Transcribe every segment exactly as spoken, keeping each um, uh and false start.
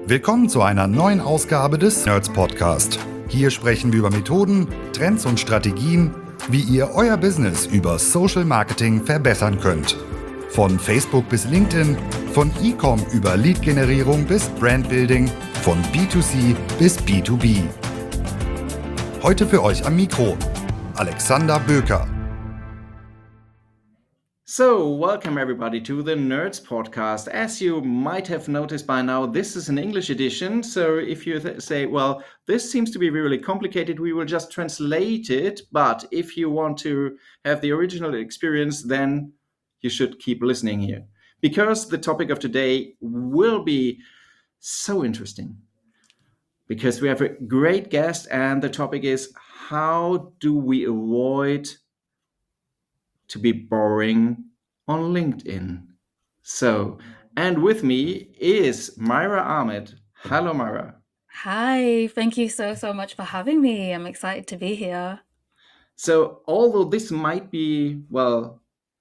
Willkommen zu einer neuen Ausgabe des Nerds Podcast. Hier sprechen wir über Methoden, Trends und Strategien, wie ihr euer Business über Social Marketing verbessern könnt. Von Facebook bis LinkedIn, von E-Com über Lead-Generierung bis Brandbuilding, von B zwei C bis B zwei B. Heute für euch am Mikro Alexander Böker. So, welcome everybody to the Nerds Podcast. As you might have noticed by now, this is an English edition. So if you th- say, well, this seems to be really complicated, we will just translate it. But if you want to have the original experience, then you should keep listening here. Because the topic of today will be so interesting. Because we have a great guest and the topic is, how do we avoid to be boring on LinkedIn? So, and with me is Myra Ahmed. Hello, Myra. Hi, thank you so, so much for having me. I'm excited to be here. So, although this might be, well,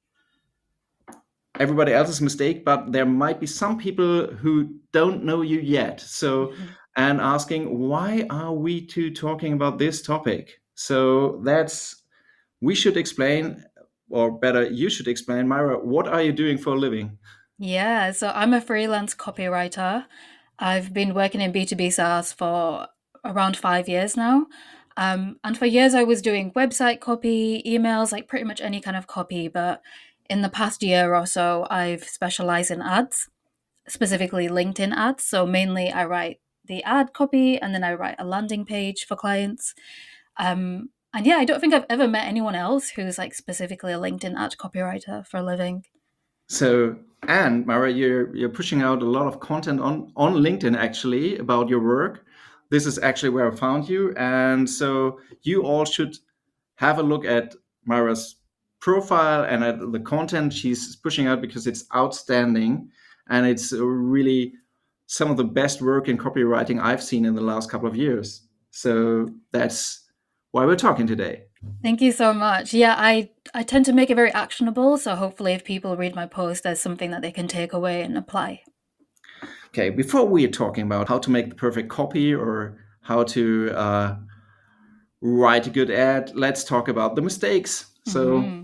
everybody else's mistake, but there might be some people who don't know you yet. So, mm-hmm. and asking, why are we two talking about this topic? So, that's, we should explain, or better, you should explain, Myra, what are you doing for a living? Yeah, so I'm a freelance copywriter. I've been working in B two B SaaS for around five years now. Um, and for years I was doing website copy, emails, like pretty much any kind of copy. But in the past year or so, I've specialized in ads, specifically LinkedIn ads. So mainly I write the ad copy and then I write a landing page for clients. Um, And yeah, I don't think I've ever met anyone else who's like specifically a LinkedIn ad copywriter for a living. So, and Myra, you're you're pushing out a lot of content on, on LinkedIn actually about your work. This is actually where I found you. And so you all should have a look at Myra's profile and at the content she's pushing out because it's outstanding. And it's really some of the best work in copywriting I've seen in the last couple of years. So that's why we're talking today. Thank you so much. Yeah, I, I tend to make it very actionable. So hopefully if people read my post, there's something that they can take away and apply. Okay, before we are talking about how to make the perfect copy or how to uh, write a good ad, let's talk about the mistakes. So, mm-hmm.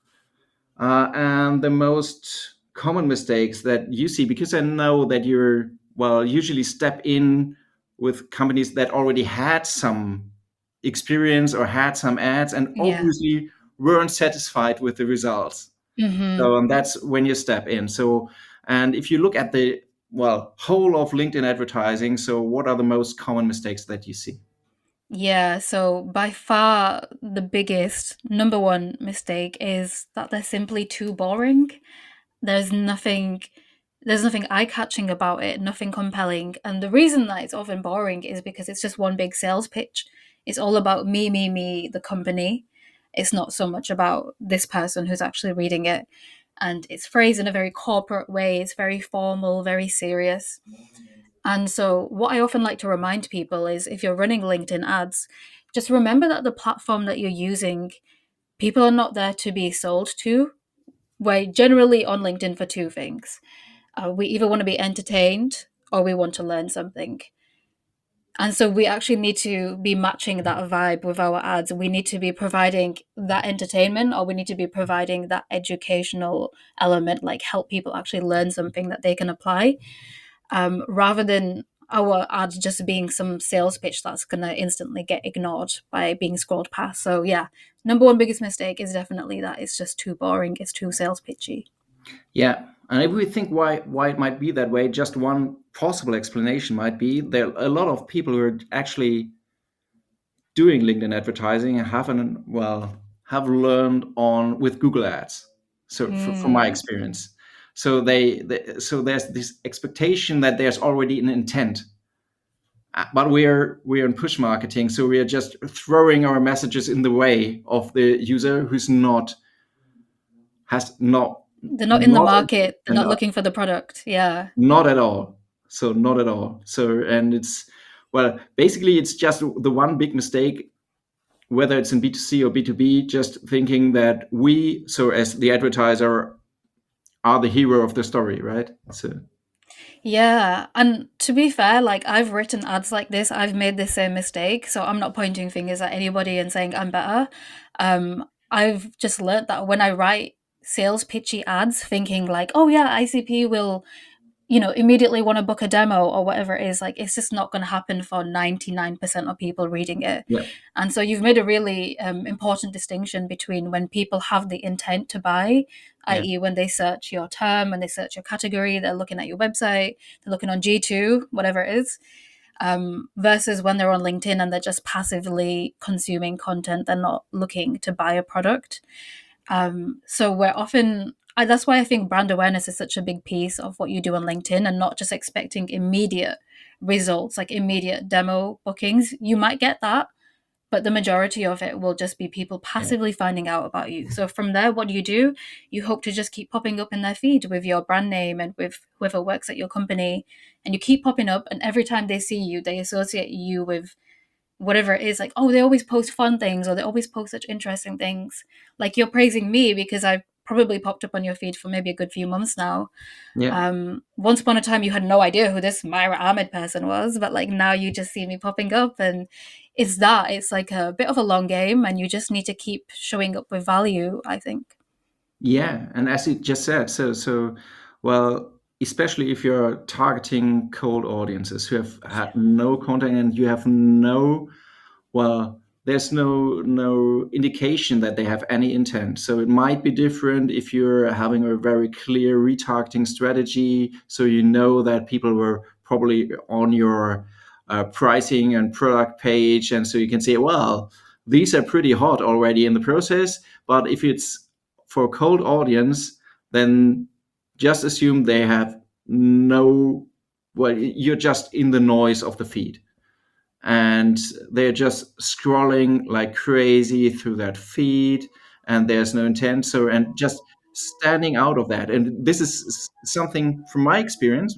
uh, and the most common mistakes that you see, because I know that you're, well, usually step in with companies that already had some experience or had some ads and obviously yeah. weren't satisfied with the results. Mm-hmm. So and that's when you step in. So, and if you look at the, well, whole of LinkedIn advertising, so what are the most common mistakes that you see? Yeah, so by far the biggest number one mistake is that they're simply too boring. There's nothing There's nothing eye-catching about it, nothing compelling. And the reason that it's often boring is because it's just one big sales pitch. It's all about me, me, me, the company. It's not so much about this person who's actually reading it. And it's phrased in a very corporate way. It's very formal, very serious. And so what I often like to remind people is if you're running LinkedIn ads, just remember that the platform that you're using, people are not there to be sold to. We're generally on LinkedIn for two things. Uh, we either want to be entertained or we want to learn something. And so we actually need to be matching that vibe with our ads. We need to be providing that entertainment or we need to be providing that educational element, like help people actually learn something that they can apply, um, rather than our ads just being some sales pitch that's going to instantly get ignored by being scrolled past. So yeah, number one biggest mistake is definitely that it's just too boring. It's too sales pitchy. Yeah. And if we think why why it might be that way, just one possible explanation might be there are a lot of people who are actually doing LinkedIn advertising and haven't, well, have learned on with Google Ads. So mm. from my experience. So they, they so there's this expectation that there's already an intent. But we're we're in push marketing, so we are just throwing our messages in the way of the user who's not has not They're not in not, the market. They're not looking for the product. Yeah. Not at all. So not at all. So, and it's, well, basically it's just the one big mistake, whether it's in B two C or B two B, just thinking that we, so as the advertiser, are the hero of the story, right? So. Yeah, and to be fair, like I've written ads like this, I've made the same mistake, so I'm not pointing fingers at anybody and saying I'm better. Um, I've just learned that when I write sales pitchy ads, thinking like, oh yeah, I C P will, you know, immediately want to book a demo or whatever it is, like it's just not going to happen for ninety-nine percent of people reading it. Yeah. And so you've made a really um, important distinction between when people have the intent to buy, Yeah. that is when they search your term, when they search your category, they're looking at your website, they're looking on G two, whatever it is, um, versus when they're on LinkedIn and they're just passively consuming content, they're not looking to buy a product. Um, so we're often, I, that's why I think brand awareness is such a big piece of what you do on LinkedIn, and not just expecting immediate results, like immediate demo bookings. You might get that, but the majority of it will just be people passively yeah. finding out about you. So from there, what do you do? You hope to just keep popping up in their feed with your brand name and with whoever works at your company, and you keep popping up, and every time they see you, they associate you with whatever it is, like, oh, they always post fun things, or they always post such interesting things. Like you're praising me because I've probably popped up on your feed for maybe a good few months now. Yeah. Um, once upon a time, you had no idea who this Myra Ahmed person was, but like now you just see me popping up, and it's that. It's like a bit of a long game, and you just need to keep showing up with value, I think. Yeah, and as you just said, so so well, especially if you're targeting cold audiences who have had no contact and you have no, well, there's no no indication that they have any intent. So it might be different if you're having a very clear retargeting strategy, so you know that people were probably on your uh, pricing and product page, and so you can say, well, these are pretty hot already in the process. But if it's for a cold audience, then just assume they have no, well, you're just in the noise of the feed. And they're just scrolling like crazy through that feed, and there's no intent. So, and just standing out of that. And this is something from my experience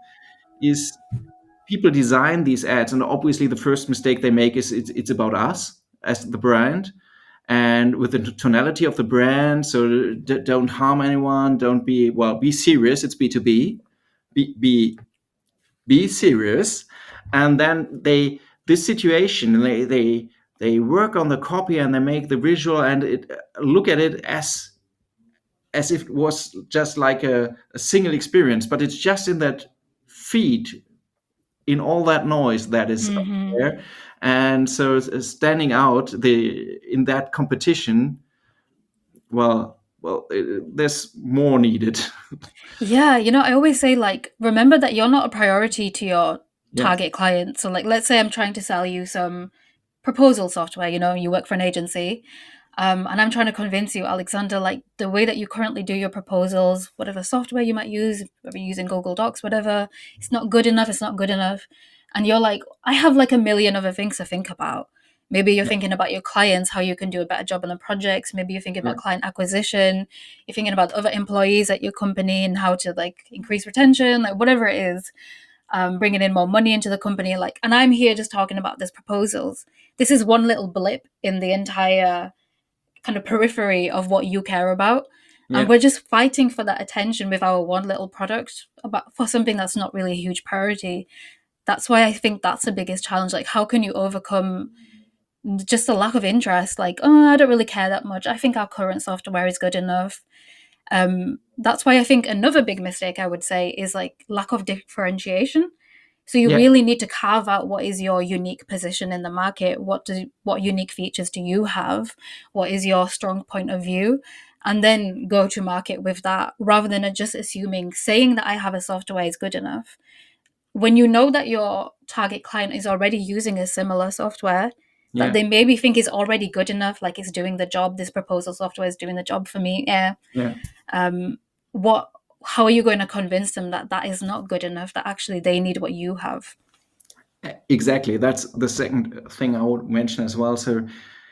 is people design these ads, and obviously the first mistake they make is it's, it's about us as the brand, and with the tonality of the brand. So d- don't harm anyone. Don't be, well, be serious. It's B two B. Be, be, be serious. And then they, this situation, they, they, they work on the copy and they make the visual and it, look at it as, as if it was just like a, a single experience, but it's just in that feed, in all that noise that is mm-hmm. up there. And so standing out the in that competition, well, well, it, there's more needed. Yeah, you know, I always say, like, remember that you're not a priority to your target yeah. client. So, like, let's say I'm trying to sell you some proposal software, you know, you work for an agency, um, and I'm trying to convince you, Alexander, like, the way that you currently do your proposals, whatever software you might use, whether you're using Google Docs, whatever, it's not good enough, it's not good enough. And you're like, I have like a million other things to think about. Maybe you're yeah. thinking about your clients, how you can do a better job on the projects. Maybe you're thinking yeah. about client acquisition. You're thinking about other employees at your company and how to like increase retention, like whatever it is, um, bringing in more money into the company. Like, and I'm here just talking about this proposals. This is one little blip in the entire kind of periphery of what you care about. Yeah. And we're just fighting for that attention with our one little product about for something that's not really a huge priority. That's why I think that's the biggest challenge. Like, how can you overcome just a lack of interest? Like, oh, I don't really care that much. I think our current software is good enough. Um, that's why I think another big mistake I would say is like lack of differentiation. So you yeah. really need to carve out what is your unique position in the market. What do what unique features do you have? What is your strong point of view? And then go to market with that, rather than just assuming saying that I have a software is good enough. When you know that your target client is already using a similar software yeah. that they maybe think is already good enough, like it's doing the job, this proposal software is doing the job for me. Yeah. Yeah. Um, what, how are you going to convince them that that is not good enough, that actually they need what you have? Exactly. That's the second thing I would mention as well. So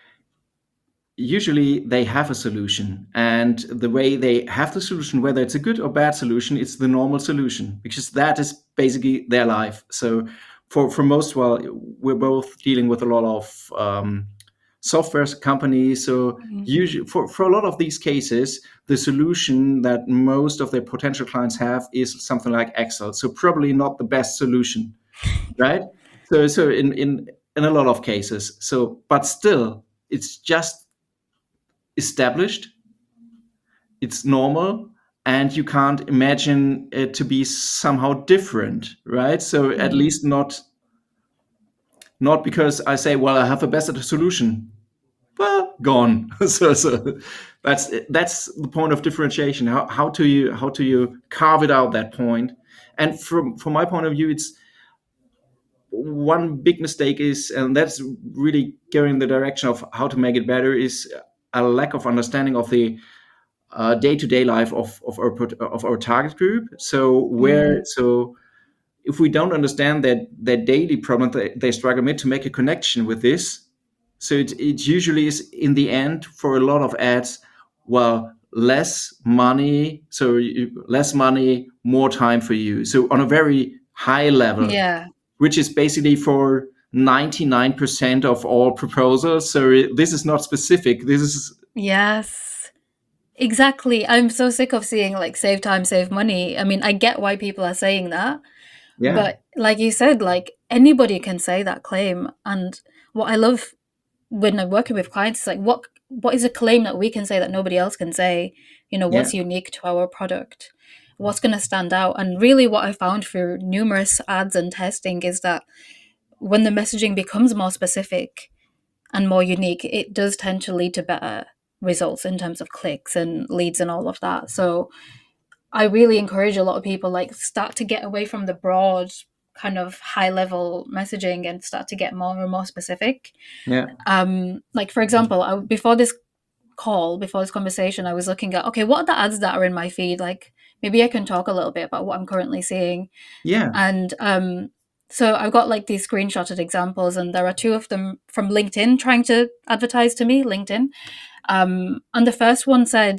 usually they have a solution, and the way they have the solution, whether it's a good or bad solution, it's the normal solution, because that is basically their life. So for, for most, well, we're both dealing with a lot of um, software company. So usually for, for a lot of these cases, the solution that most of their potential clients have is something like Excel. So probably not the best solution, right? So so in in in a lot of cases. So but still, it's just established. It's normal. And you can't imagine it to be somehow different, right? So at Mhm. least not not because I say, well, I have a better solution. Well, gone. so so that's that's the point of differentiation. How how do you how do you carve it out that point? And from from my point of view, it's one big mistake is, and that's really going in the direction of how to make it better, is a lack of understanding of the uh, day-to-day life of of our pot- of our target group. So where Mm. so if we don't understand that their daily problem they, they struggle with to make a connection with this, so it, it usually is in the end for a lot of ads, well, less money, so you, less money, more time for you. So on a very high level, Yeah. which is basically for ninety-nine percent of all proposals. So it, this is not specific. This is Yes. Exactly. I'm so sick of seeing like save time, save money. I mean, I get why people are saying that, yeah, but like you said, like anybody can say that claim. And what I love when I'm working with clients is like what what is a claim that we can say that nobody else can say? You know, yeah, what's unique to our product? What's going to stand out? And really what I found through numerous ads and testing is that when the messaging becomes more specific and more unique, it does tend to lead to better results in terms of clicks and leads and all of that. So I really encourage a lot of people like start to get away from the broad kind of high level messaging and start to get more and more specific. yeah, Um, like for example, I, before this call, before this conversation, I was looking at okay, what are the ads that are in my feed? Like maybe I can talk a little bit about what I'm currently seeing. yeah, And um, so I've got like these screenshotted examples, and there are two of them from LinkedIn trying to advertise to me, LinkedIn. Um, and the first one said,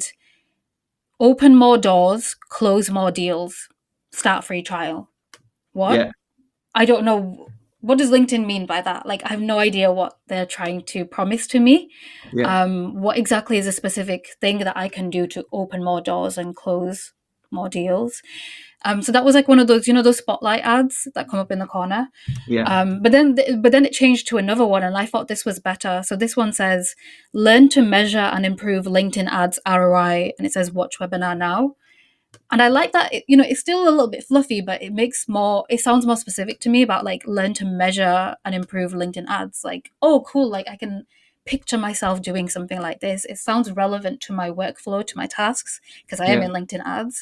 open more doors, close more deals, start free trial. What? yeah, I don't know. What does LinkedIn mean by that? Like, I have no idea what they're trying to promise to me. yeah, Um, what exactly is a specific thing that I can do to open more doors and close more deals? Um, so that was like one of those, you know, those spotlight ads that come up in the corner. yeah, Um, but then, th- but then it changed to another one, and I thought this was better. So this one says, "Learn to measure and improve LinkedIn ads R O I," and it says, "Watch webinar now." And I like that. It, you know, it's still a little bit fluffy, but it makes more. It sounds more specific to me about like learn to measure and improve LinkedIn ads. Like, oh, cool! Like I can picture myself doing something like this. It sounds relevant to my workflow, to my tasks, because I am yeah. in LinkedIn ads.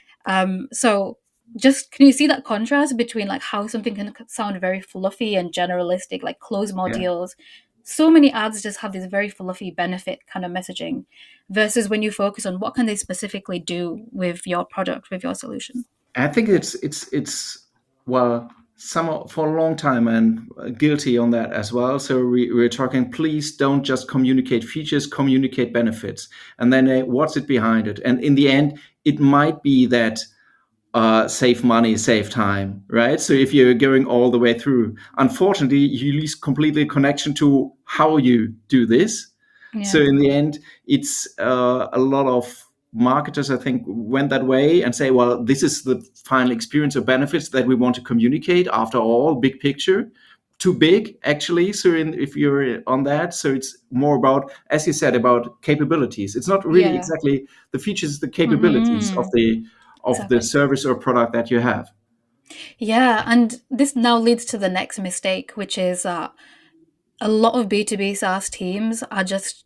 Um, so just can you see that contrast between like how something can sound very fluffy and generalistic, like close more Yeah. deals? So many ads just have this very fluffy benefit kind of messaging versus when you focus on what can they specifically do with your product, with your solution. I think it's it's it's well, some for a long time and guilty on that as well. So we, we're talking, please don't just communicate features, communicate benefits, and then uh, what's it behind it? And in the end, it might be that uh, save money, save time, right? So if you're going all the way through, unfortunately, you lose completely connection to how you do this. So Yeah. in the end, it's uh, a lot of marketers, I think, went that way and say, well, this is the final experience or benefits that we want to communicate. After all, big picture, too big actually. So in, if you're on that, so it's more about, as you said, about capabilities. It's not really Yeah. exactly the features, the capabilities of Mm-hmm. the of the Exactly. service or product that you have. Yeah. And this now leads to the next mistake, which is that a lot of B two B SaaS teams are just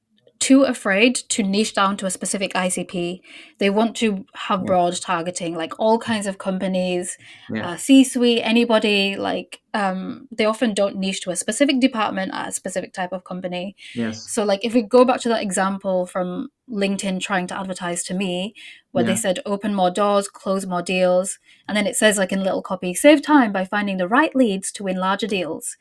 too afraid to niche down to a specific I C P. They want to have Yeah, broad targeting, like all kinds of companies, yeah, uh, C-suite, anybody. Like um, they often don't niche to a specific department at a specific type of company. yes, So, like if we go back to that example from LinkedIn trying to advertise to me, where they yeah, said open more doors, close more deals, and then it says like in little copy, save time by finding the right leads to win larger deals.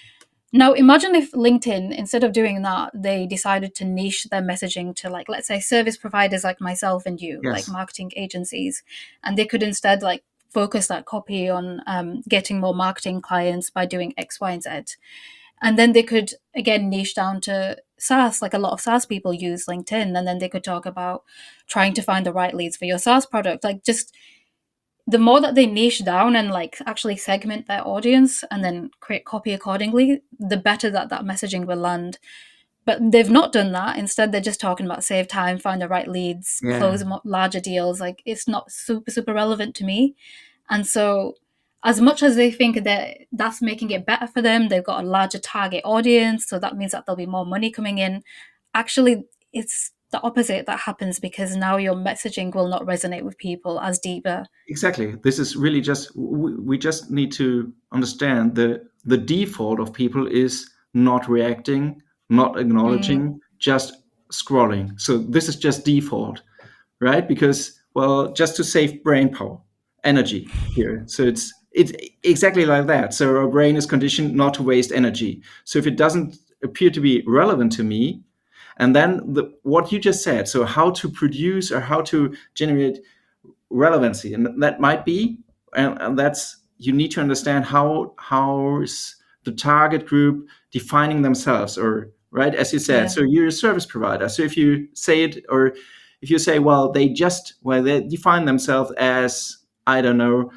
Now, imagine if LinkedIn, instead of doing that, they decided to niche their messaging to, like, let's say, service providers like myself and you, like yes, marketing agencies, and they could instead, like, focus that copy on um, getting more marketing clients by doing X, Y, and Z. And then they could, again, niche down to SaaS, like a lot of SaaS people use LinkedIn. And then they could talk about trying to find the right leads for your SaaS product. Like, just the more that they niche down and like actually segment their audience and then create copy accordingly, the better that that messaging will land. But they've not done that. Instead, they're just talking about save time, find the right leads, Yeah. close larger deals. Like, it's not super, super relevant to me. And so as much as they think that that's making it better for them, they've got a larger target audience, so that means that there'll be more money coming in. Actually, it's the opposite that happens, because now your messaging will not resonate with people as deeper. Exactly. This is really just, we, we just need to understand the the default of people is not reacting, not acknowledging, mm. just scrolling. So this is just default, right? Because, well, just to save brain power, energy here. So it's it's exactly like that. So our brain is conditioned not to waste energy. So if it doesn't appear to be relevant to me, and then the, what you just said, so how to produce or how to generate relevancy, and that might be, and, and that's, you need to understand how how is the target group defining themselves, or right, as you said. Yeah. So you're a service provider. So if you say it, or if you say, well, they just, well, they define themselves as, I don't know,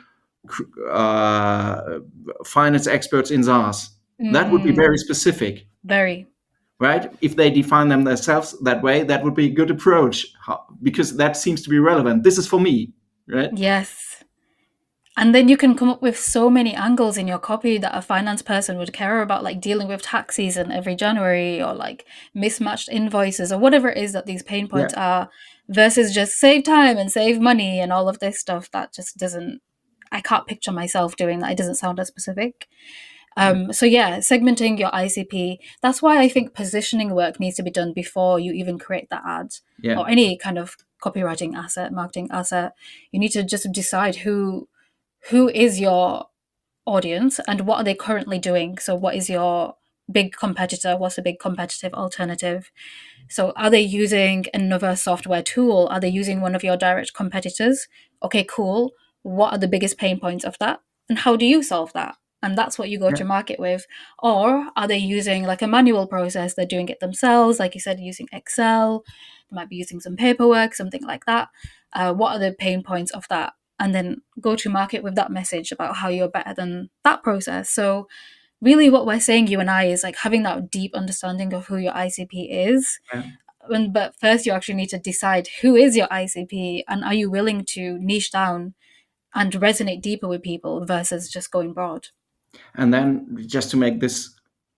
uh, finance experts in SaaS, mm. that would be very specific. Very. Right? If they define them themselves that way, that would be a good approach, because that seems to be relevant. This is for me, right? Yes. And then you can come up with so many angles in your copy that a finance person would care about, like dealing with tax season every January, or like mismatched invoices, or whatever it is that these pain points yeah. are, versus just save time and save money and all of this stuff. That just doesn't, I can't picture myself doing that. It doesn't sound as specific. Um, so yeah, segmenting your I C P. That's why I think positioning work needs to be done before you even create that ad yeah. or any kind of copywriting asset, marketing asset. You need to just decide who who is your audience and what are they currently doing. So what is your big competitor? What's a big competitive alternative? So are they using another software tool? Are they using one of your direct competitors? Okay, cool. What are the biggest pain points of that? And how do you solve that? And that's what you go yeah. to market with. Or are they using like a manual process? They're doing it themselves. Like you said, using Excel. They might be using some paperwork, something like that. Uh, what are the pain points of that? And then go to market with that message about how you're better than that process. So really what we're saying, you and I, is like having that deep understanding of who your I C P is. Yeah. And, but first you actually need to decide who is your I C P, and are you willing to niche down and resonate deeper with people versus just going broad. And then just to make this,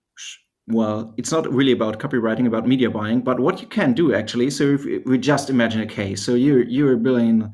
well, it's not really about copywriting, about media buying, but what you can do actually. So if we just imagine a case, so you're, you're building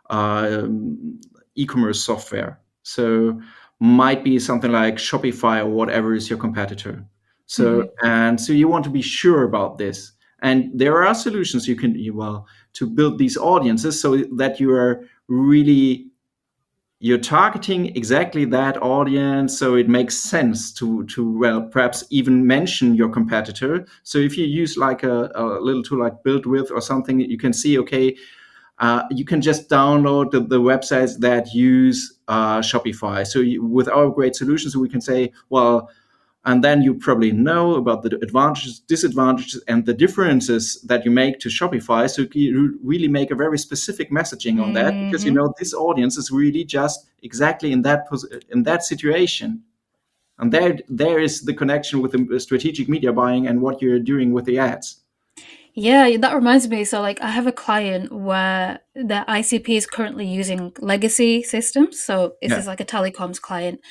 uh, e-commerce software. So might be something like Shopify or whatever is your competitor. So, mm-hmm. and so you want to be sure about this. And there are solutions you can, well, to build these audiences so that you are really, you're targeting exactly that audience, so it makes sense to, to well, perhaps even mention your competitor. So if you use like a, a little tool like BuildWith or something, you can see, okay, uh, you can just download the, the websites that use uh, Shopify. So you, with our great solutions, we can say, well, and then you probably know about the advantages, disadvantages, and the differences that you make to Shopify. So you really make a very specific messaging on that, mm-hmm. because you know this audience is really just exactly in that pos- in that situation. And there, there is the connection with the strategic media buying and what you're doing with the ads. Yeah, that reminds me. So like I have a client where their I C P is currently using legacy systems. So this yeah. is like a telecoms client.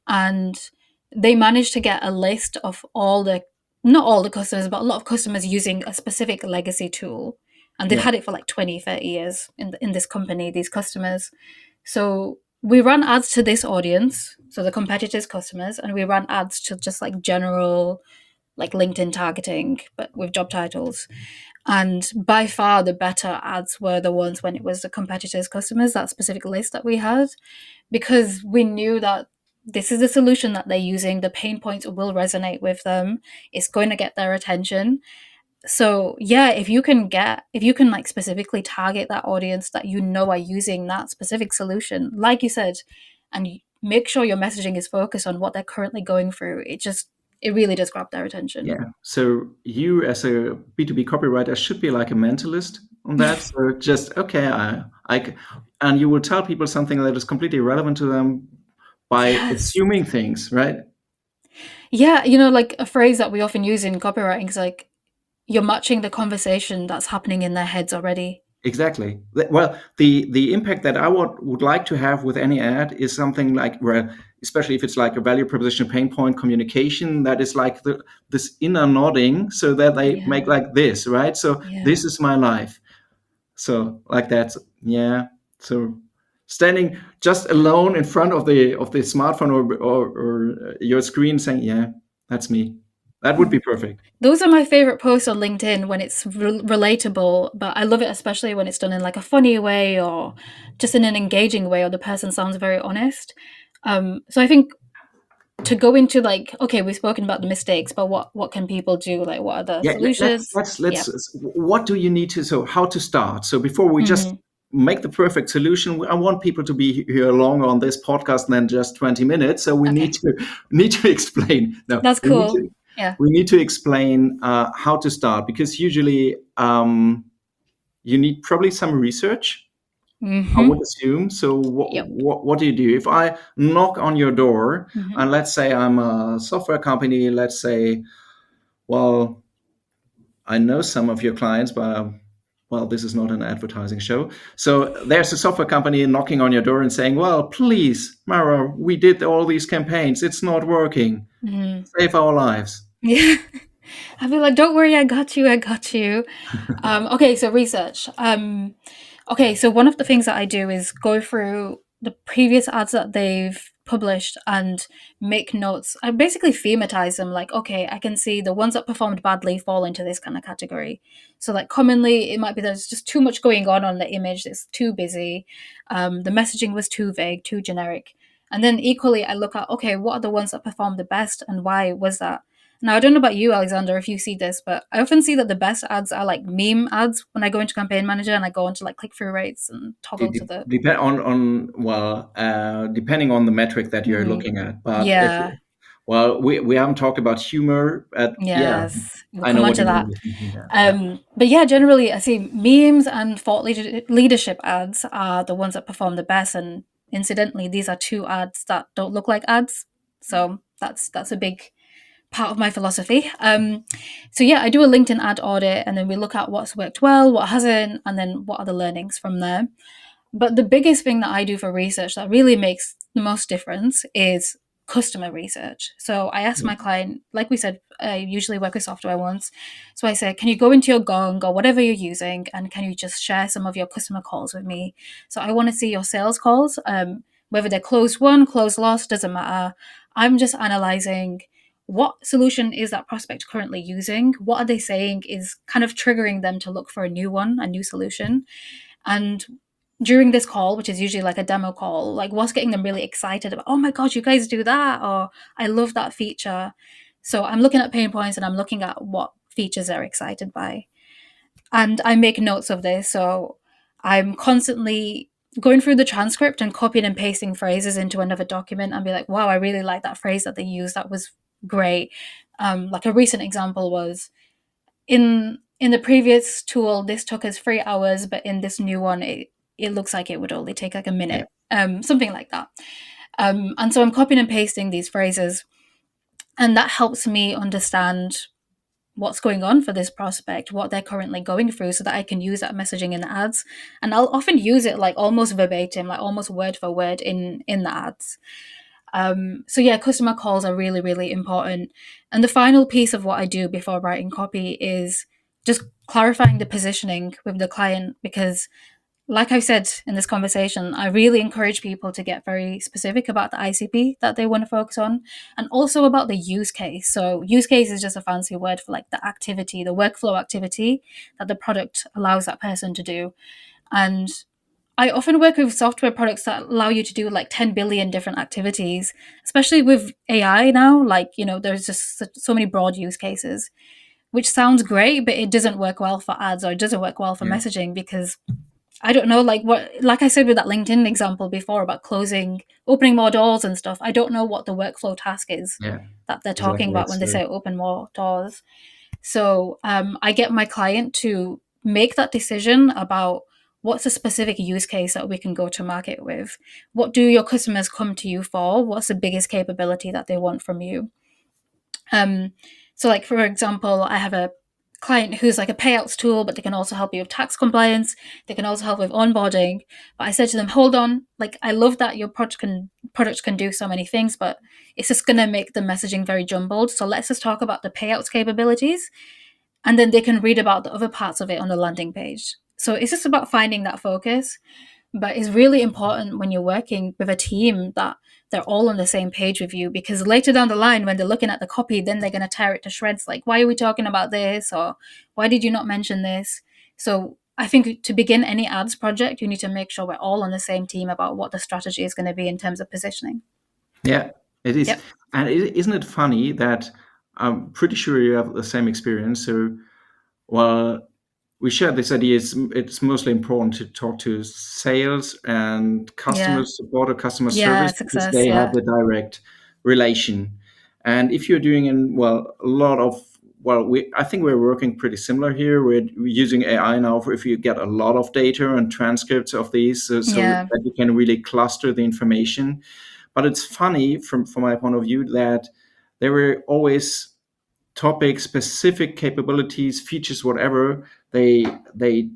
And they managed to get a list of all the, not all the customers, but a lot of customers using a specific legacy tool. And they've yeah. had it for like twenty, thirty years in the, in this company, these customers. So we run ads to this audience, so the competitors' customers, and we run ads to just like general, like LinkedIn targeting, but with job titles. And by far the better ads were the ones when it was the competitors' customers, that specific list that we had, because we knew that this is the solution that they're using. The pain points will resonate with them. It's going to get their attention. So yeah, if you can get, if you can like specifically target that audience that you know are using that specific solution, like you said, and make sure your messaging is focused on what they're currently going through, it just it really does grab their attention. Yeah. So you as a B two B copywriter should be like a mentalist on that. So just, okay, I, I, c- and you will tell people something that is completely relevant to them by Yes. assuming things, right? Yeah, you know, like a phrase that we often use in copywriting is like, you're matching the conversation that's happening in their heads already. Exactly. Th- Well, the the impact that I would would like to have with any ad is something like where, especially if it's like a value proposition, pain point communication, that is like the, this inner nodding, so that they Yeah. make like this, right? So Yeah. this is my life. So like that, yeah. So standing just alone in front of the of the smartphone or or, or your screen, saying, "Yeah, that's me." That would be perfect. Those are my favorite posts on LinkedIn when it's re- relatable, but I love it especially when it's done in like a funny way or just in an engaging way, or the person sounds very honest. Um, so I think to go into like, okay, we've spoken about the mistakes, but what what can people do? Like, what are the Yeah, let- let's solutions? let's Yeah. let's. What do you need to? So how to start? So before we just Mhm. make the perfect solution, I want people to be here longer on this podcast than just twenty minutes. So we Okay. need to need to explain. No, That's we need cool. to, Yeah. we need to explain uh, how to start, because usually um, you need probably some research, I Mm-hmm. would assume. So what, Yep. what what do you do if I knock on your door Mhm. and let's say I'm a software company? Let's say, well, I know some of your clients, but um, well, this is not an advertising show. So there's a software company knocking on your door and saying, "Well, please, Mara, we did all these campaigns. It's not working. Mhm. Save our lives." Yeah. I'd be like, don't worry, I got you, I got you. Um, okay, so research. Um, okay, so one of the things that I do is go through the previous ads that they've published and make notes. I basically thematize them like, okay, I can see the ones that performed badly fall into this kind of category. So, like, commonly it might be there's just too much going on on the image, it's too busy, um, the messaging was too vague, too generic. And then equally, I look at, okay, what are the ones that performed the best and why was that? Now, I don't know about you, Alexander, if you see this, but I often see that the best ads are like meme ads when I go into Campaign Manager and I go into like click-through rates and toggle to the... Depend on on well, uh, depending on the metric that you're Mm, looking at. But if yeah, well, we we haven't talked about humor. At, yeah, yes, we'll I come know on what to you that. mean. Yeah, yeah. Um, but yeah, generally, I see memes and thought leader- leadership ads are the ones that perform the best. And incidentally, these are two ads that don't look like ads. So that's that's a big part of my philosophy. Um, so yeah, I do a LinkedIn ad audit, and then we look at what's worked well, what hasn't, and then what are the learnings from there. But the biggest thing that I do for research that really makes the most difference is customer research. So I ask my client, like we said, I usually work with software ones. So I say, can you go into your Gong or whatever you're using, and can you just share some of your customer calls with me? So I want to see your sales calls, um, whether they're closed won, closed lost, doesn't matter. I'm just analyzing what solution is that prospect currently using? What are they saying is kind of triggering them to look for a new one, a new solution? And during this call, which is usually like a demo call, like what's getting them really excited about, oh my gosh, you guys do that, or I love that feature. So I'm looking at pain points and I'm looking at what features they're excited by. And I make notes of this. So I'm constantly going through the transcript and copying and pasting phrases into another document and be like, wow, I really like that phrase that they used. That was great. Um, like a recent example was in in the previous tool, this took us three hours, but in this new one, it, it looks like it would only take like a minute, um, something like that. Um, and so I'm copying and pasting these phrases, and that helps me understand what's going on for this prospect, what they're currently going through, so that I can use that messaging in the ads. And I'll often use it like almost verbatim, like almost word for word in in the ads. Um, so yeah, customer calls are really, really important. And the final piece of what I do before writing copy is just clarifying the positioning with the client, because like I've said in this conversation, I really encourage people to get very specific about the I C P that they want to focus on, and also about the use case. So use case is just a fancy word for like the activity, the workflow activity that the product allows that person to do. And I often work with software products that allow you to do like ten billion different activities, especially with A I now. Like, you know, there's just so many broad use cases, which sounds great, but it doesn't work well for ads, or it doesn't work well for Yeah. messaging, because I don't know, like what, like I said with that LinkedIn example before about closing, opening more doors and stuff. I don't know what the workflow task is Yeah, that they're talking exactly. about when they So say open more doors. So um, I get my client to make that decision about what's a specific use case that we can go to market with. What do your customers come to you for? What's the biggest capability that they want from you? Um, so, like for example, I have a client who's like a payouts tool, but they can also help you with tax compliance. They can also help with onboarding. But I said to them, hold on, like I love that your product can product can do so many things, but it's just gonna make the messaging very jumbled. So let's just talk about the payouts capabilities, and then they can read about the other parts of it on the landing page. So it's just about finding that focus. But it's really important when you're working with a team that they're all on the same page with you, because later down the line, when they're looking at the copy, then they're going to tear it to shreds. Like, why are we talking about this? Or why did you not mention this? So I think to begin any ads project, you need to make sure we're all on the same team about what the strategy is going to be in terms of positioning. yeah, it is. Yep. And is isn't it funny that I'm pretty sure you have the same experience? So, well, we share this idea. It's, it's mostly important to talk to sales and customer Yeah. support or customer Yeah. service because Success. they have Yeah. the direct relation. And if you're doing in well a lot of well, we I think we're working pretty similar here. We're, we're using A I now for if you get a lot of data and transcripts of these, so, so Yeah. that you can really cluster the information. But it's funny from from my point of view that there were always topic specific capabilities, features, whatever they they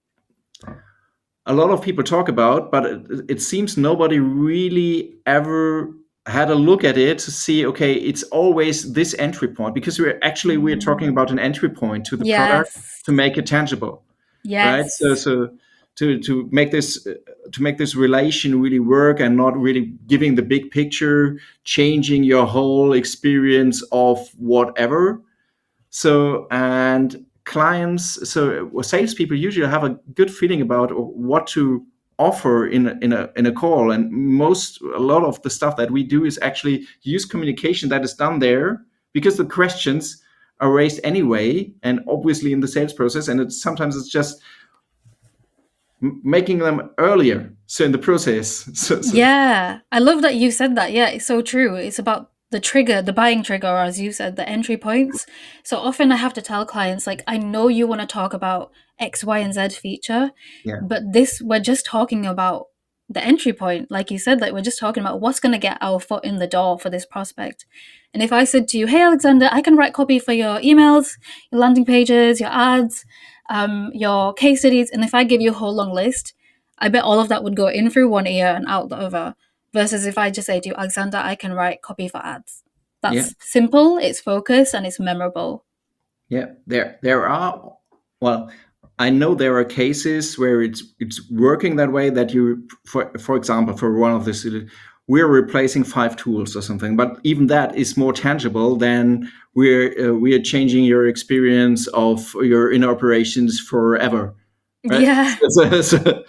a lot of people talk about, but it, it seems nobody really ever had a look at it to see, okay, it's always this entry point, because we're actually we're talking Mm. about an entry point to the product Yes. to make it tangible, right? So Yes. so to to make this uh, to make this relation really work and not really giving the big picture, changing your whole experience of whatever. So, and clients, so uh, salespeople usually have a good feeling about what to offer in a, in a in a call, and most a lot of the stuff that we do is actually use communication that is done there because the questions are raised anyway, and obviously in the sales process, and it's sometimes it's just m- making them earlier, so in the process. So, so Yeah, I love that you said that. Yeah, it's so true. It's about the trigger, the buying trigger, or as you said, the entry points. So often I have to tell clients, like, I know you want to talk about X, Y, and Z feature, yeah, but this, we're just talking about the entry point. Like you said, like, we're just talking about what's going to get our foot in the door for this prospect. And if I said to you, hey, Alexander, I can write copy for your emails, your landing pages, your ads, um, your case studies, and if I give you a whole long list, I bet all of that would go in through one ear and out the other. Versus if I just say to you, Alexander, I can write copy for ads. yeah, That's simple, it's focused, and it's memorable. yeah. There there are well. I know there are cases where it's it's working that way, that you, for for example, for one of this, we're replacing five tools or something. But even that is more tangible than we're uh, we are changing your experience of your in operations forever, right? Yeah, So, so,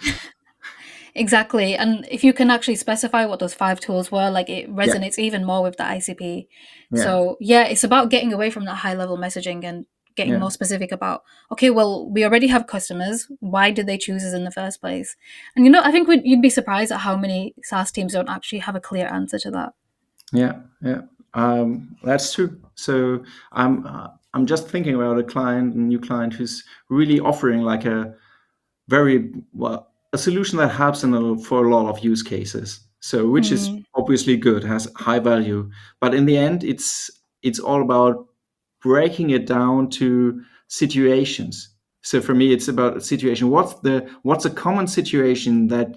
exactly. And if you can actually specify what those five tools were, like it yeah, resonates even more with the I C P. yeah, So yeah, it's about getting away from that high level messaging and getting yeah, more specific about, okay, well, we already have customers. Why did they choose us in the first place? And you know, I think we'd, you'd be surprised at how many SaaS teams don't actually have a clear answer to that. yeah, yeah. Um, that's true. So I'm uh, I'm just thinking about a client, a new client who's really offering like a very well a solution that helps in a, for a lot of use cases, so which is Mm. obviously good, has high value, but in the end it's it's all about breaking it down to situations. So for me it's about a situation. What's the what's a common situation that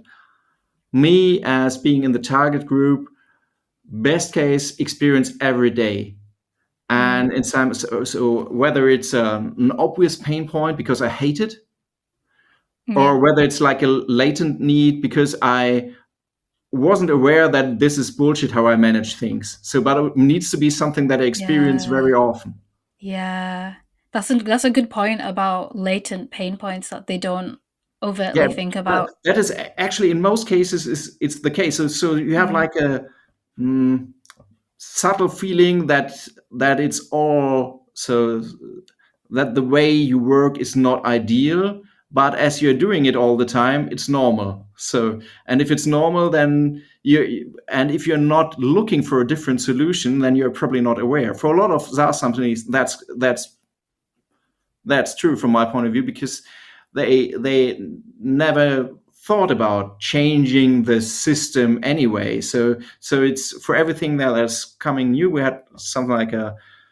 me as being in the target group best case experience every day? And Mm. in some, so, so whether it's um, an obvious pain point because I hate it, Yeah. or whether it's like a latent need because I wasn't aware that this is bullshit how I manage things. So, but it needs to be something that I experience Yeah. very often. Yeah. That's a, that's a good point about latent pain points that they don't Yeah, overtly think but about. that is actually in most cases is it's the case. So, so you have Mm. like a mm, subtle feeling that that it's all so that the way you work is not ideal, but as you're doing it all the time, it's normal. So, and if it's normal, then you, and if you're not looking for a different solution, then you're probably not aware. For a lot of SaaS companies, that's that's that's true from my point of view, because they they never thought about changing the system anyway. So so it's for everything that is coming new. We had something like a,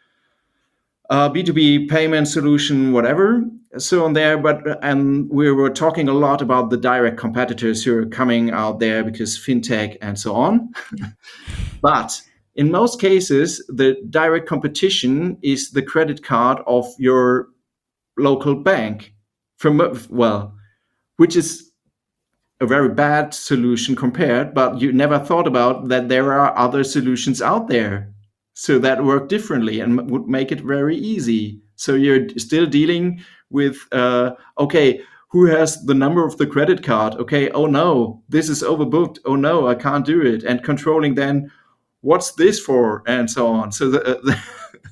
a B two B payment solution, whatever. So on there, but and we were talking a lot about the direct competitors who are coming out there because fintech and so on. But in most cases, the direct competition is the credit card of your local bank, from well, which is a very bad solution compared, but you never thought about that there are other solutions out there, so that work differently and would make it very easy. So you're still dealing with, uh, okay, who has the number of the credit card? Okay, oh no, this is overbooked. Oh no, I can't do it. And controlling then, what's this for? And so on. So the, uh, the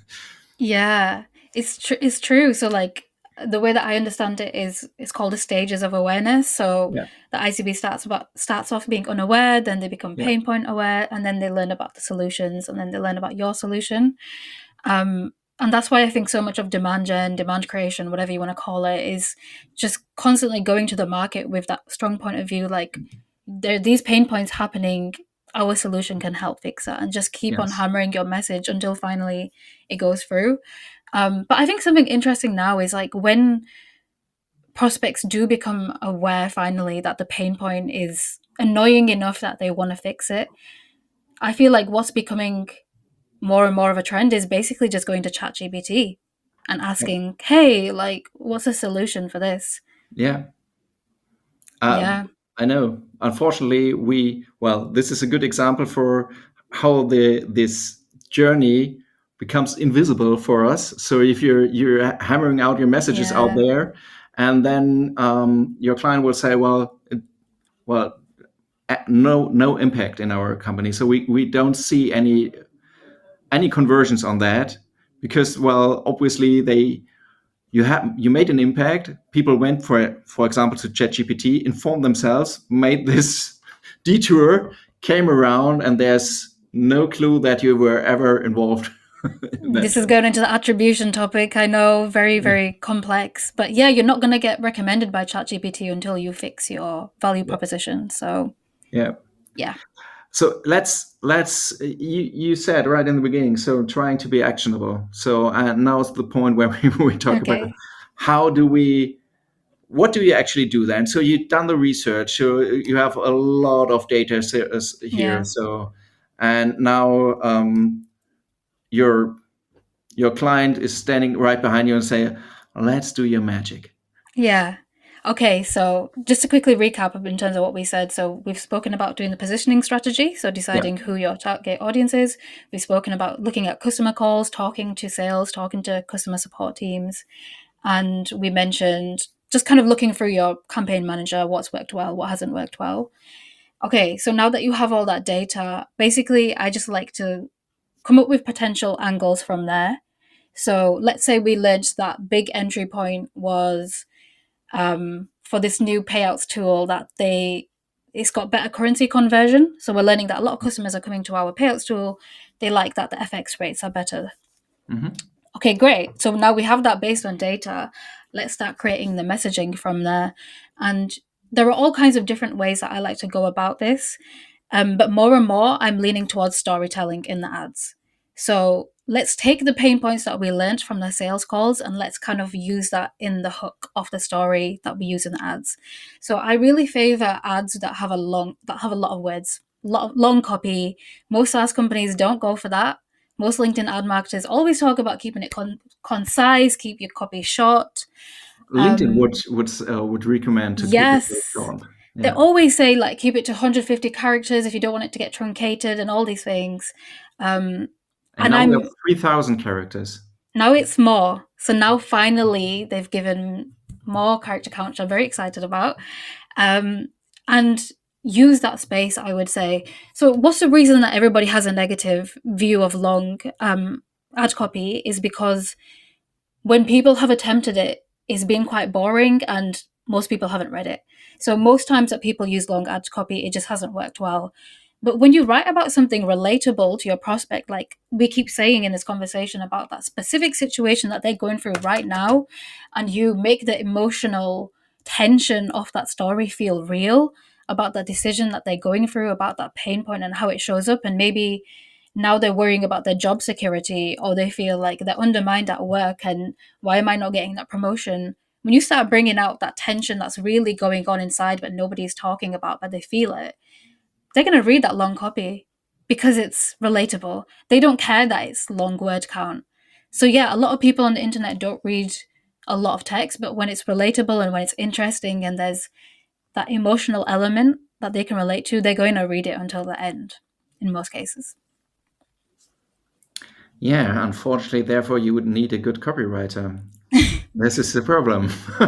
Yeah, it's tr- it's true. So like the way that I understand it is it's called the stages of awareness. So yeah, the I C B starts about starts off being unaware, then they become yeah, pain point aware, and then they learn about the solutions, and then they learn about your solution. Um, and that's why I think so much of demand gen, demand creation, whatever you want to call it, is just constantly going to the market with that strong point of view. Like there are these pain points happening. Our solution can help fix that, and just keep on yes, hammering your message until finally it goes through. Um, but I think something interesting now is like when prospects do become aware finally that the pain point is annoying enough that they want to fix it. I feel like what's becoming more and more of a trend is basically just going to ChatGPT and asking, hey, like, what's a solution for this? yeah. Uh, Yeah. I know. Unfortunately, we well, this is a good example for how the this journey becomes invisible for us. So if you're you're hammering out your messages out Yeah. there, and then um, your client will say, "Well, it, well, a- no no impact in our company." So we we don't see any any conversions on that because, well, obviously they you have you made an impact. People went for for example to ChatGPT, informed themselves, made this detour, came around, and there's no clue that you were ever involved in that This is job. going into the attribution topic. I know, very, Yeah, very complex. But yeah, you're not going to get recommended by ChatGPT until you fix your value yeah, proposition. So yeah. yeah. So let's let's you you said right in the beginning. So trying to be actionable. So uh, now is the point where we, we talk about Okay. how do we what do you actually do then? So you've done the research, so you have a lot of data here. Yeah. So, and now um, your your client is standing right behind you and say, "Let's do your magic." Yeah. Okay, so just to quickly recap in terms of what we said. So we've spoken about doing the positioning strategy, so Yeah, deciding who your target audience is. We've spoken about looking at customer calls, talking to sales, talking to customer support teams. And we mentioned just kind of looking through your campaign manager, what's worked well, what hasn't worked well. Okay, so now that you have all that data, basically I just like to come up with potential angles from there. So let's say we learned that big entry point was um, for this new payouts tool that they it's got better currency conversion. So we're learning that a lot of customers are coming to our payouts tool. They like that the F X rates are better. hmm Okay, great. So now we have that based on data. Let's start creating the messaging from there. And there are all kinds of different ways that I like to go about this. Um, but more and more, I'm leaning towards storytelling in the ads. So let's take the pain points that we learned from the sales calls and let's kind of use that in the hook of the story that we use in the ads. So I really favor ads that have a long that have a lot of words, lot of long copy. Most SaaS companies don't go for that. Most LinkedIn ad marketers always talk about keeping it con- concise, keep your copy short. LinkedIn Um, would would uh, would recommend to keep it very yes, short. they Yeah, always say like keep it to one hundred fifty characters if you don't want it to get truncated and all these things. Um, and and now we have I'm three thousand characters. now it's more. So now finally they've given more character count, which I'm very excited about. Um, and use that space, I would say. So what's the reason that everybody has a negative view of long um, ad copy is because when people have attempted it, it's been quite boring and most people haven't read it. So most times that people use long ad copy, it just hasn't worked well. But when you write about something relatable to your prospect, like we keep saying in this conversation about that specific situation that they're going through right now, and you make the emotional tension of that story feel real, about the decision that they're going through, about that pain point and how it shows up, and maybe now they're worrying about their job security, or they feel like they're undermined at work and why am I not getting that promotion? When you start bringing out that tension that's really going on inside but nobody's talking about, but they feel it, they're going to read that long copy because it's relatable. They don't care that it's long word count. So yeah, a lot of people on the internet don't read a lot of text, but when it's relatable and when it's interesting and there's that emotional element that they can relate to, they're going to read it until the end in most cases. Yeah, unfortunately, therefore, you would need a good copywriter. This is the problem.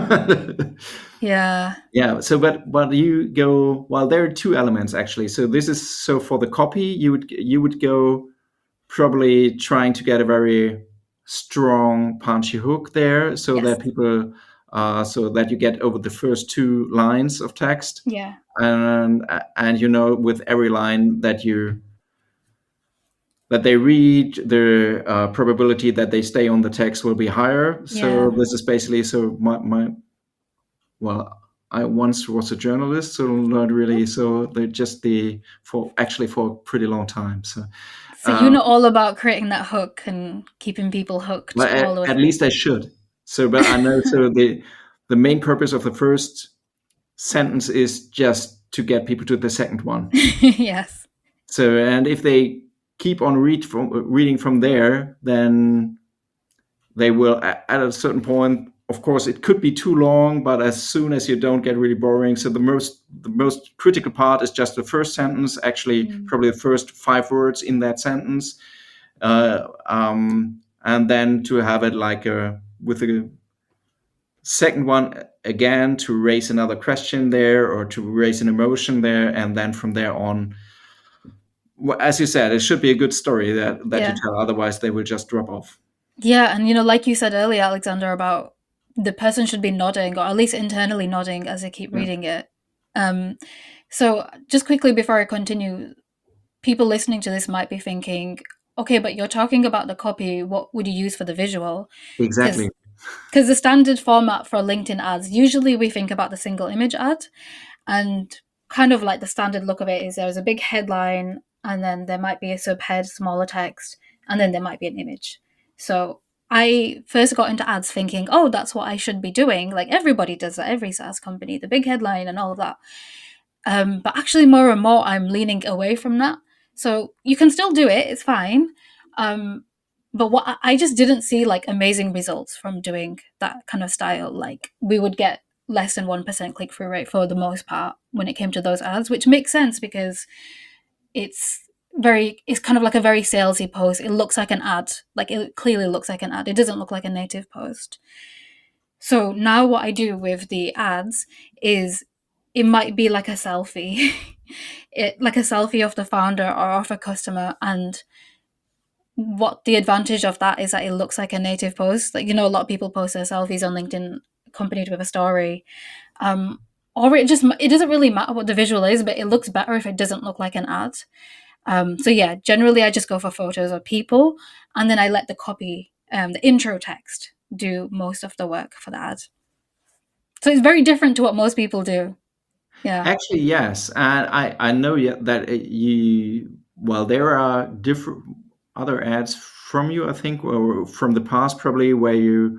Yeah. Yeah. So, but but you go, well, there are two elements actually. So this is, so for the copy, you would you would go probably trying to get a very strong punchy hook there, so Yes. that people, uh, so that you get over the first two lines of text, Yeah. and and you know, with every line that you that they read, the uh, probability that they stay on the text will be higher. So Yeah. this is basically, so my, my well, I once was a journalist, so not really. So they're just the for actually for a pretty long time. So So um, you know all about creating that hook and keeping people hooked well, all the way at, at through. least I should. So, but I know. So the the main purpose of the first sentence is just to get people to the second one. Yes. So, and if they keep on read from reading from there, then they will, at a certain point, of course, it could be too long, but as soon as you don't get really boring. So the most the most critical part is just the first sentence, actually, Mm. probably the first five words in that sentence, uh, um, and then to have it like a with a second one again to raise another question there, or to raise an emotion there, and then from there on, well, as you said, it should be a good story that that Yeah. you tell. Otherwise, they will just drop off. Yeah, and you know, like you said earlier, Alexander, about the person should be nodding, or at least internally nodding as they keep Yeah. reading it. Um, so just quickly before I continue, people listening to this might be thinking, okay, but you're talking about the copy, what would you use for the visual? Exactly. Because the standard format for LinkedIn ads, usually we think about the single image ad, and kind of like the standard look of it is there's a big headline, and then there might be a subhead, smaller text, and then there might be an image. So I first got into ads thinking, oh, that's what I should be doing. Like everybody does that, every SaaS company, the big headline and all of that. Um, but actually, more and more, I'm leaning away from that. So you can still do it; it's fine. Um, but what I- I just didn't see like amazing results from doing that kind of style. Like we would get less than one percent click through rate for the most part when it came to those ads, which makes sense because it's very it's kind of like a very salesy post. It looks like an ad, like it clearly looks like an ad. It doesn't look like a native post. So now what I do with the ads is it might be like a selfie, it like a selfie of the founder or of a customer, and what the advantage of that is that it looks like a native post. Like, you know, a lot of people post their selfies on LinkedIn accompanied with a story. Um, or it just it doesn't really matter what the visual is, but it looks better if it doesn't look like an ad. Um, so yeah, generally I just go for photos of people, and then I let the copy, um, the intro text, do most of the work for the ad. So it's very different to what most people do. Yeah. Actually, yes, and I I know yet that you, well, there are different other ads from you, I think, or from the past probably, where you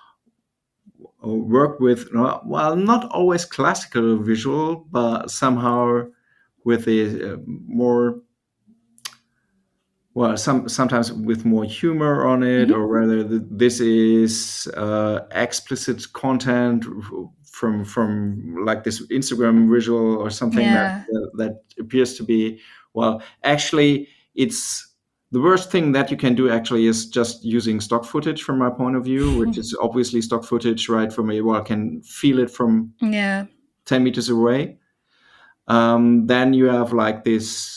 work with, well, not always classical visual, but somehow with a uh, more, well, some sometimes with more humor on it, Mhm. or whether th- this is uh, explicit content from from like this Instagram visual or something that Yeah. that, that appears to be, well, actually, it's the worst thing that you can do actually is just using stock footage from my point of view, which is obviously stock footage, right? From a, well, I can feel it from Yeah. ten meters away. Um, then you have like this,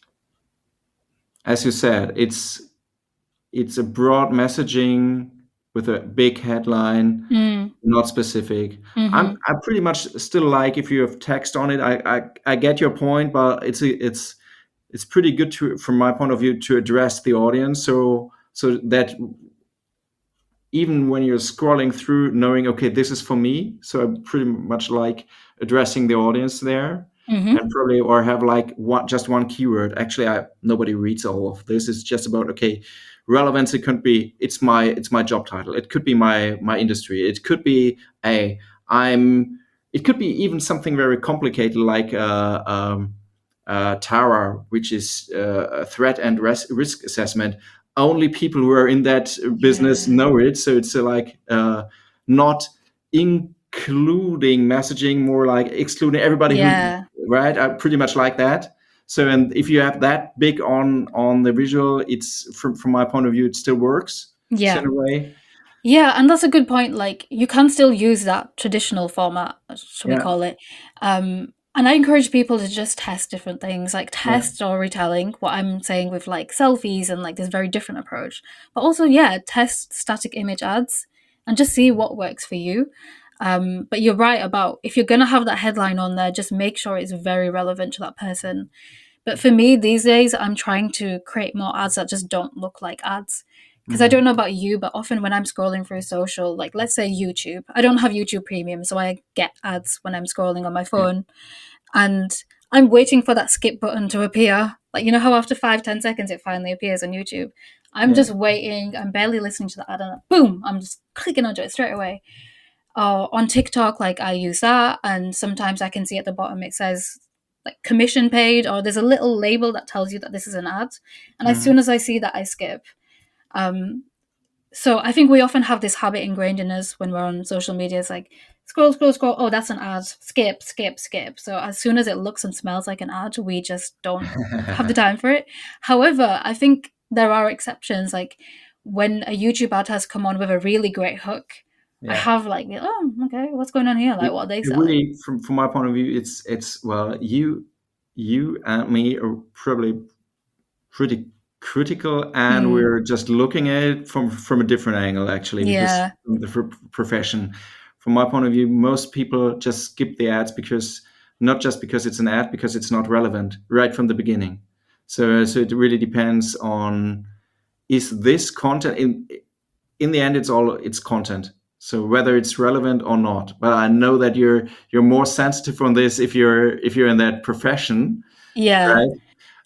as you said, it's it's a broad messaging with a big headline, Mm. not specific. Mhm. I'm I pretty much still like if you have text on it. I I, I get your point, but it's a, it's it's pretty good to, from my point of view, to address the audience, so so that even when you're scrolling through, knowing, okay, this is for me. So I pretty much like addressing the audience there, Mhm. and probably, or have like one, just one keyword. Actually, I nobody reads all of this. It's just about, okay, relevance. It could be, it's my it's my job title. It could be my my industry. It could be a I'm. It could be even something very complicated like uh, um, uh, TARA, which is uh, a threat and res- risk assessment. Only people who are in that business Yeah. know it. So it's uh, like uh, not including messaging, more like excluding everybody Yeah. who, right? I pretty much like that. So, and if you have that big on on the visual, it's from from my point of view, it still works. So Yeah. in a way, Yeah, and that's a good point. Like, you can still use that traditional format, shall we yeah, call it. Um, and I encourage people to just test different things, like yeah, test storytelling, what I'm saying with like selfies and like this very different approach. But also, yeah, test static image ads and just see what works for you. Um, but you're right about, if you're going to have that headline on there, just make sure it's very relevant to that person. But for me these days, I'm trying to create more ads that just don't look like ads. Because I mhm, don't know about you, but often when I'm scrolling through social, like let's say YouTube, I don't have YouTube Premium, so I get ads when I'm scrolling on my yeah, phone. And I'm waiting for that skip button to appear. Like, you know how after five, ten seconds it finally appears on YouTube? I'm yeah, just waiting. I'm barely listening to the ad, and boom, I'm just clicking onto it straight away. Or on TikTok, like I use that, and sometimes I can see at the bottom it says like commission paid, or there's a little label that tells you that this is an ad. And as mhm, soon as I see that, I skip. Um, so I think we often have this habit ingrained in us when we're on social media. It's like scroll, scroll, scroll. Oh, that's an ad. Skip, skip, skip. So as soon as it looks and smells like an ad, we just don't have the time for it. However, I think there are exceptions. Like when a YouTube ad has come on with a really great hook, I yeah. have like, oh, okay, what's going on here? Like, It, what are they it selling? really, from from my point of view, it's it's well, you you and me are probably pretty critical, and Mm, we're just looking at it from from a different angle, actually, because yeah, from the pro- profession, from my point of view, most people just skip the ads, because not just because it's an ad, because it's not relevant right from the beginning. So so it really depends on, is this content in in the end, it's all it's content, so whether it's relevant or not. But I know that you're you're more sensitive on this if you're if you're in that profession, yeah. right?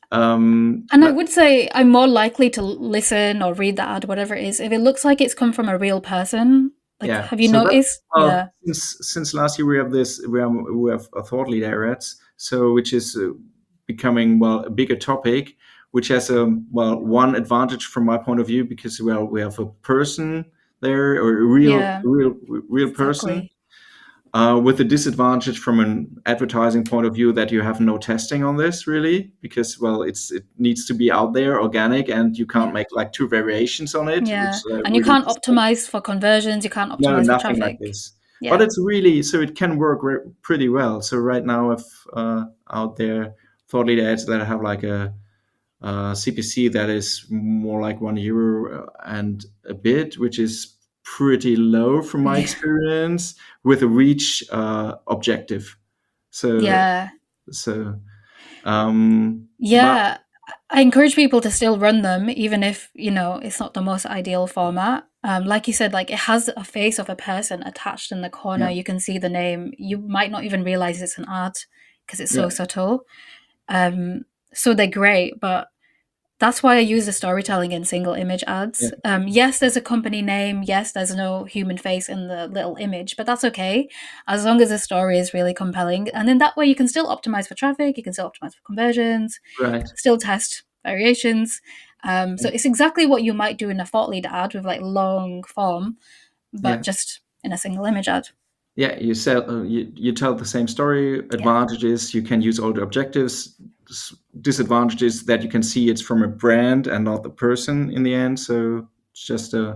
um And I but would say I'm more likely to listen or read the ad, whatever it is, if it looks like it's come from a real person. Like, yeah, have you so that, noticed? well, Yeah. since since last year we have this, we have, we have a thought leader ads, so which is uh, becoming, well, a bigger topic, which has a, well, one advantage from my point of view, because, well, we have a person there, or a real Yeah, real real person, exactly. uh, with the disadvantage from an advertising point of view that you have no testing on this, really, because, well, it's it needs to be out there, organic, and you can't Yeah. make like two variations on it, which Yeah. uh, And you really can't optimize for conversions, you can't no, optimize for nothing like traffic. this. But Yeah. it's really, so it can work re- pretty well. So right now, if uh, out there thought leader ads that have like a, uh C P C that is more like one euro and a bit, which is pretty low from my Yeah. experience, with a reach uh, objective. So Yeah. so um, but Yeah. I encourage people to still run them, even if, you know, it's not the most ideal format. Um, like you said, like it has a face of a person attached in the corner. yeah, You can see the name. You might not even realize it's an ad because it's yeah, so subtle. Um, so they're great, but that's why I use the storytelling in single image yeah, ads. Um, yes, there's a company name. Yes, there's no human face in the little image, but that's okay as long as the story is really compelling. And then that way you can still optimize for traffic, you can still optimize for conversions, right. still test variations. Um, so it's exactly what you might do in a thought leader ad with like long form, but Yeah. just in a single image ad. Yeah, you sell, uh, you, you tell the same story. Advantages, you can use all the objectives. S- Disadvantages, that you can see it's from a brand and not the person in the end. So it's just a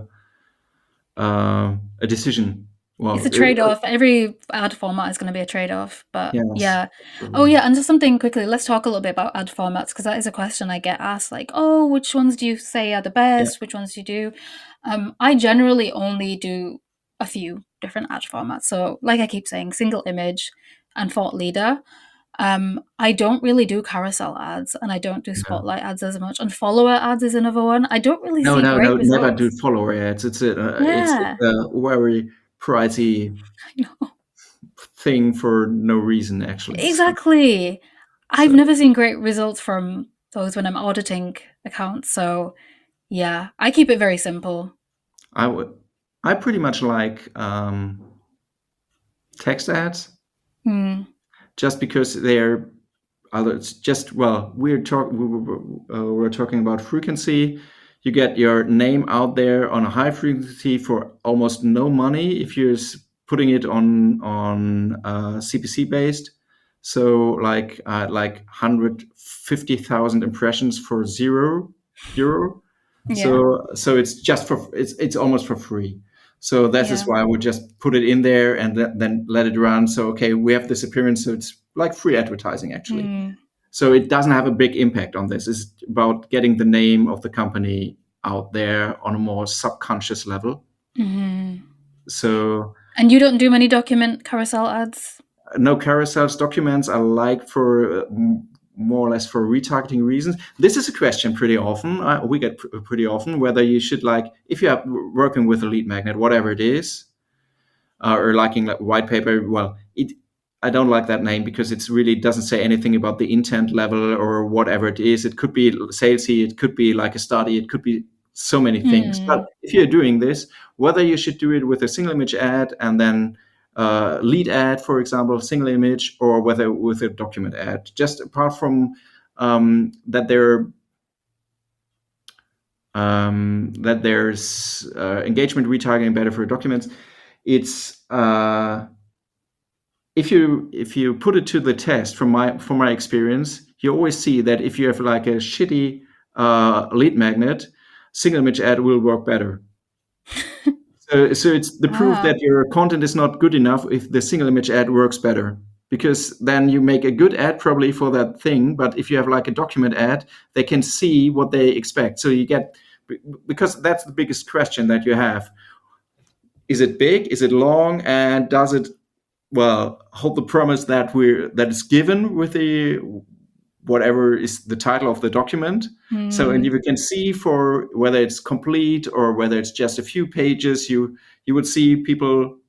uh, a decision. It's Well, a it, trade-off. Every ad format is going to be a trade-off, but yes. yeah. Oh absolutely. yeah, and just something quickly, let's talk a little bit about ad formats, because that is a question I get asked, like, oh, which ones do you say are the Yeah. best? Which ones do you do? Um, I generally only do a few different ad formats. So, like I keep saying, single image and thought leader. Um, I don't really do carousel ads, and I don't do No, spotlight ads as much. And follower ads is another one. I don't really no, see no, great no, never do results. follower ads. It's a uh, it's Yeah, a very pricey I know. thing for no reason, actually. So, Exactly. I've so never seen great results from those when I'm auditing accounts. So, yeah, I keep it very simple. I would, I pretty much like um, text ads Hmm. just because they're other. It's just well, we're talk we were, uh, we're talking about frequency. You get your name out there on a high frequency for almost no money if you're s- putting it on on uh, C P C based. So like uh, like hundred fifty thousand impressions for zero euro. Yeah, So so it's just for it's it's almost for free. So that is yeah. why I would just put it in there and th- then let it run. So okay, we have this appearance. So it's like free advertising actually. Hmm. So it doesn't have a big impact on this. It's about getting the name of the company out there on a more subconscious level. Hmm. So And you don't do many document carousel ads? no carousels, documents I like for uh, m- more or less for retargeting reasons. This is a question pretty often. Uh, we get pr- pretty often whether you should like if you are working with a lead magnet, whatever it is, uh, or liking like white paper. Well, it I don't like that name because it's really doesn't say anything about the intent level or whatever it is. It could be salesy, it could be like a study, it could be so many things. But Hmm. if you're doing this, whether you should do it with a single image ad and then uh, lead ad, for example, single image, or whether with a document ad, just apart from um, that there um, that there's uh, engagement retargeting better for documents. It's uh, if you if you put it to the test from my from my experience, you always see that if you have like a shitty uh, lead magnet, single image ad will work better. So, so it's the proof Ah. that your content is not good enough if the single image ad works better. Because then you make a good ad probably for that thing, but if you have like a document ad, they can see what they expect. So you get because that's the biggest question that you have. Is it big? Is it long? And does it well hold the promise that we're that is given with the whatever is the title of the document? So and Hmm. you can see for whether it's complete or whether it's just a few pages, you you would see people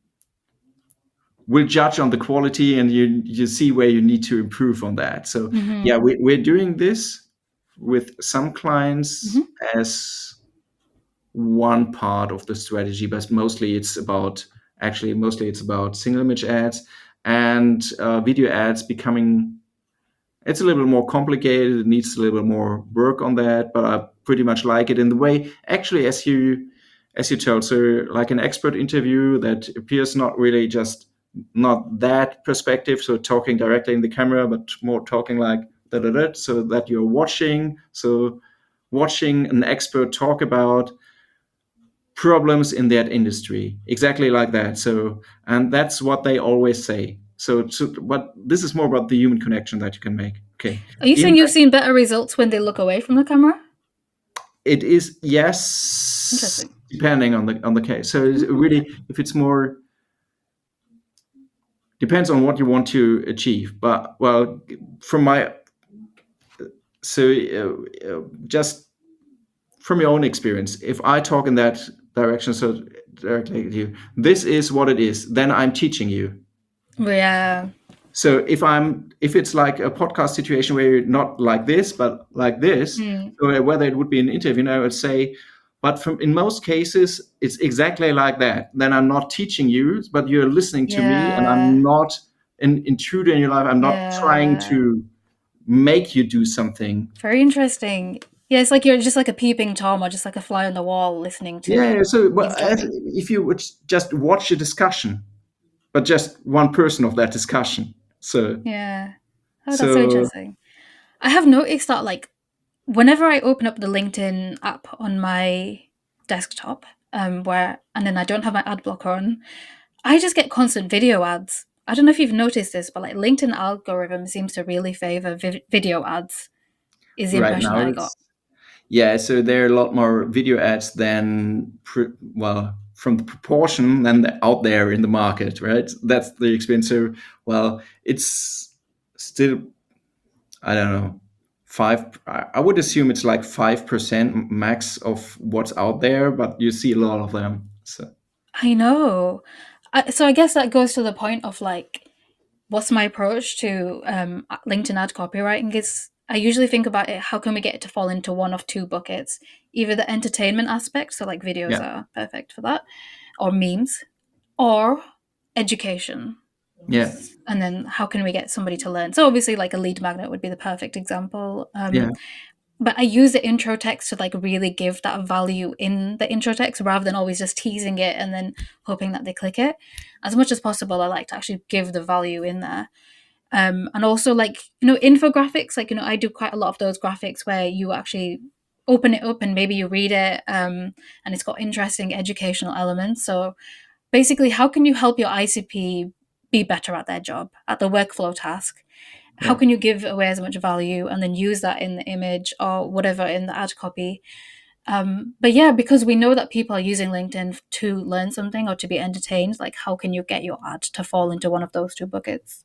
will judge on the quality and you you see where you need to improve on that. So Hmm. yeah, we, we're doing this with some clients Hmm. as one part of the strategy, but mostly it's about actually mostly it's about single image ads and uh, video ads becoming it's a little bit more complicated. It needs a little bit more work on that, but I pretty much like it in the way actually as you as you told. So like an expert interview that appears not really just not that perspective, so talking directly in the camera, but more talking like da da da, so that you're watching. So watching an expert talk about problems in that industry exactly like that. So and that's what they always say. So, so but this is more about the human connection that you can make. Okay, Are you in saying you've seen better results when they look away from the camera? it is yes Interesting. depending on the on the case. So it's really if it's more depends on what you want to achieve. But well, from my so uh, uh, just from your own experience, if I talk in that direction, so directly to you, this is what it is. Then I'm teaching you. Yeah. So if I'm if it's like a podcast situation where you're not like this but like this, Hmm. or whether it would be an interview, I would say, but from in most cases it's exactly like that. Then I'm not teaching you, but you're listening to me, and Yeah. I'm not an intruder in your life. I'm not trying Yeah. to make you do something. Very interesting. Yeah, it's like you're just like a peeping Tom or just like a fly on the wall listening Yeah. to So well, things as, talking. if you would just watch a discussion, but just one person of that discussion. So Yeah. Oh, that's so so interesting. I have noticed that like whenever I open up the LinkedIn app on my desktop, um, where and then I don't have my ad blocker on, I just get constant video ads. I don't know if you've noticed this, but like LinkedIn algorithm seems to really favor vi- video ads. Is the right impression that now I got. it's Yeah, so there are a lot more video ads than, pr- well, from the proportion than the, out there in the market, right? That's the experience. So, well, it's still, I don't know, five, I would assume it's like five percent max of what's out there, but you see a lot of them. So I know. I, so I guess that goes to the point of like, what's my approach to um, LinkedIn ad copywriting is I usually think about it, how can we get it to fall into one of two buckets? Either the entertainment aspect, so like videos yeah. are perfect for that, or memes, or education. Yeah. And then how can we get somebody to learn? So obviously like a lead magnet would be the perfect example. Um, Yeah. But I use the intro text to like really give that value in the intro text rather than always just teasing it and then hoping that they click it. As much as possible, I like to actually give the value in there. Um, and also like, you know, infographics, like, you know, I do quite a lot of those graphics where you actually open it up and maybe you read it um, and it's got interesting educational elements. So basically, how can you help your I C P be better at their job, at the workflow task? How Yeah. can you give away as much value and then use that in the image or whatever in the ad copy? Um, but yeah, because we know that people are using LinkedIn to learn something or to be entertained, like how can you get your ad to fall into one of those two buckets?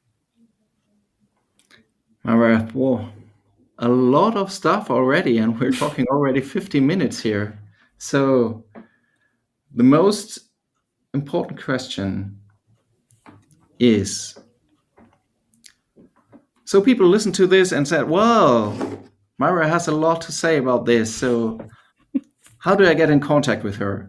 All right. Whoa, a lot of stuff already, and we're talking already fifty minutes here. So the most important question is, so people listen to this and said, well, Myra has a lot to say about this. So how do I get in contact with her?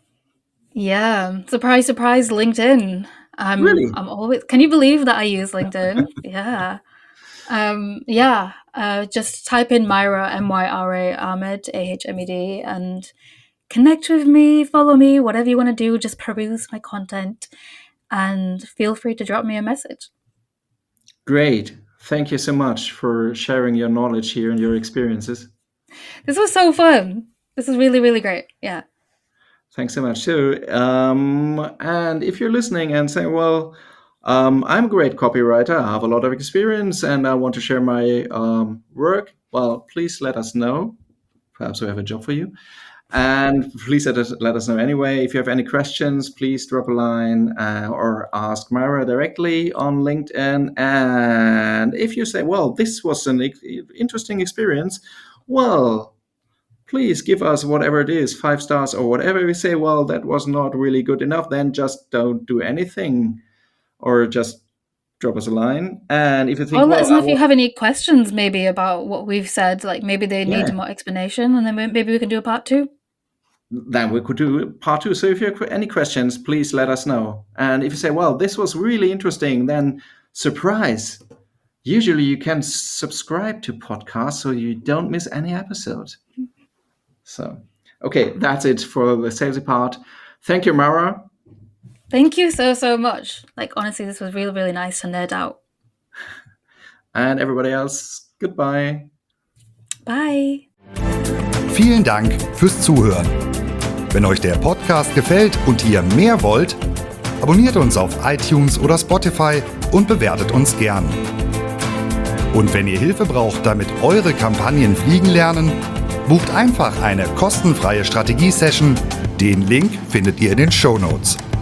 Yeah, surprise, surprise, LinkedIn. I'm, Really? I'm always, can you believe that I use LinkedIn? Yeah. Um, yeah, uh, just type in Myra, M Y R A, Ahmed, A H M E D, and connect with me, follow me, whatever you want to do, just peruse my content and feel free to drop me a message. Great. Thank you so much for sharing your knowledge here and your experiences. This was so fun. This is really, really great. Yeah. Thanks so much. So, um, and if you're listening and saying, well, um, I'm a great copywriter, I have a lot of experience, and I want to share my um, work, well, please let us know. Perhaps we have a job for you. And please let us, let us know anyway. If you have any questions, please drop a line uh, or ask Myra directly on LinkedIn. And if you say, well, this was an interesting experience, well, please give us whatever it is, five stars or whatever. We say, well, that was not really good enough, then just don't do anything or just drop us a line. And if you think, or let well, us know I if you want- have any questions maybe about what we've said, like maybe they Yeah. need more explanation and then maybe we can do a part two. then we could do part two. So if you have any questions, please let us know. And if you say, well, this was really interesting, then surprise. Usually you can subscribe to podcasts so you don't miss any episode. So, okay, that's it for the salesy part. Thank you, Myra. Thank you so, so much. Like, honestly, this was really, really nice to nerd out. And everybody else, goodbye. Bye. Vielen Dank fürs Zuhören. Wenn euch der Podcast gefällt und ihr mehr wollt, abonniert uns auf iTunes oder Spotify und bewertet uns gern. Und wenn ihr Hilfe braucht, damit eure Kampagnen fliegen lernen, bucht einfach eine kostenfreie Strategie-Session. Den Link findet ihr in den Shownotes.